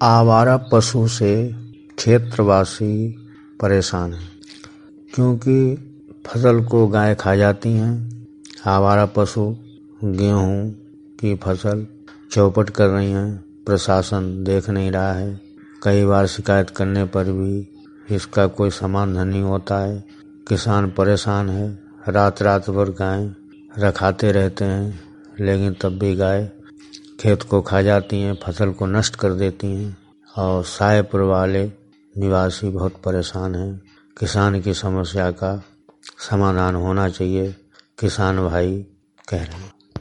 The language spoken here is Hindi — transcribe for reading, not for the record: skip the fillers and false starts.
आवारा पशु से क्षेत्रवासी परेशान हैं, क्योंकि फसल को गाय खा जाती हैं। आवारा पशु गेहूं की फसल चौपट कर रही हैं, प्रशासन देख नहीं रहा है। कई बार शिकायत करने पर भी इसका कोई समाधान नहीं होता है। किसान परेशान है, रात रात भर गाय रखाते रहते हैं, लेकिन तब भी गाय खेत को खा जाती हैं, फसल को नष्ट कर देती हैं और साहेबपुर वाले निवासी बहुत परेशान हैं। किसान की समस्या का समाधान होना चाहिए, किसान भाई कह रहे हैं।